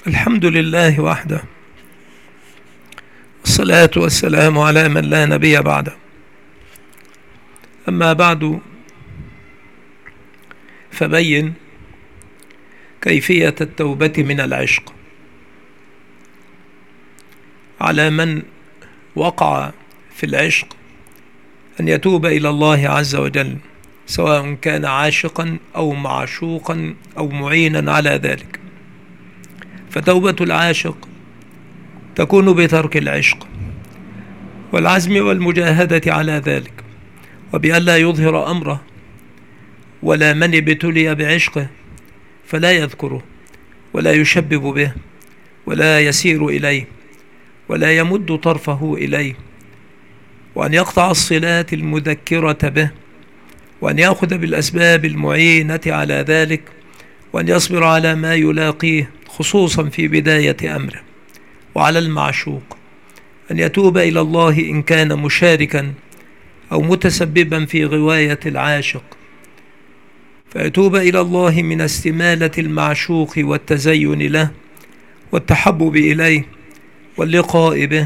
الحمد لله وحده، والصلاة والسلام على من لا نبي بعده. أما بعد، فبين كيفية التوبة من العشق على من وقع في العشق، أن يتوب إلى الله عز وجل، سواء كان عاشقا أو معشوقا أو معينا على ذلك. فتوبة العاشق تكون بترك العشق والعزم والمجاهدة على ذلك، وبأن لا يظهر أمره، ولا من ابتلي بعشقه فلا يذكره ولا يشبب به ولا يسير إليه ولا يمد طرفه إليه، وأن يقطع الصلات المذكرة به، وأن يأخذ بالأسباب المعينة على ذلك، وأن يصبر على ما يلاقيه خصوصا في بداية أمره. وعلى المعشوق أن يتوب إلى الله إن كان مشاركا أو متسببا في غواية العاشق، فيتوب إلى الله من استمالة المعشوق والتزين له والتحبب إليه واللقاء به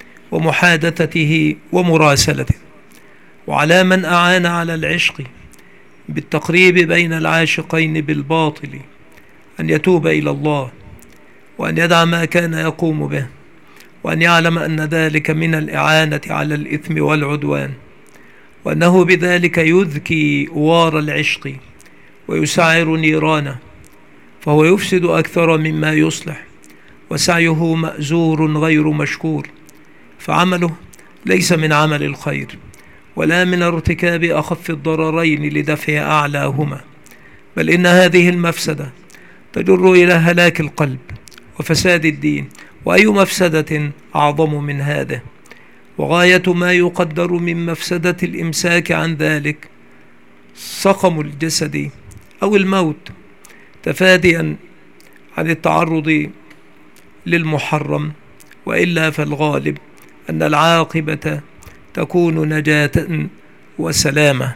ومحادثته ومراسلته. وعلى من أعان على العشق بالتقريب بين العاشقين بالباطل أن يتوب إلى الله، وأن يدع ما كان يقوم به، وأن يعلم أن ذلك من الإعانة على الإثم والعدوان، وأنه بذلك يذكي وار العشق ويسعر نيرانه، فهو يفسد أكثر مما يصلح، وسعيه مأزور غير مشكور، فعمله ليس من عمل الخير ولا من ارتكاب أخف الضررين لدفع أعلاهما، بل إن هذه المفسدة تجر إلى هلاك القلب وفساد الدين، وأي مفسدة أعظم من هذا؟ وغاية ما يقدر من مفسدة الإمساك عن ذلك سقم الجسد أو الموت، تفاديا عن التعرض للمحرم، وإلا فالغالب أن العاقبة تكون نجاة وسلامة.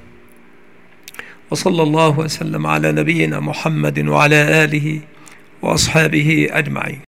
وصلى الله وسلم على نبينا محمد وعلى آله وأصحابه أجمعين.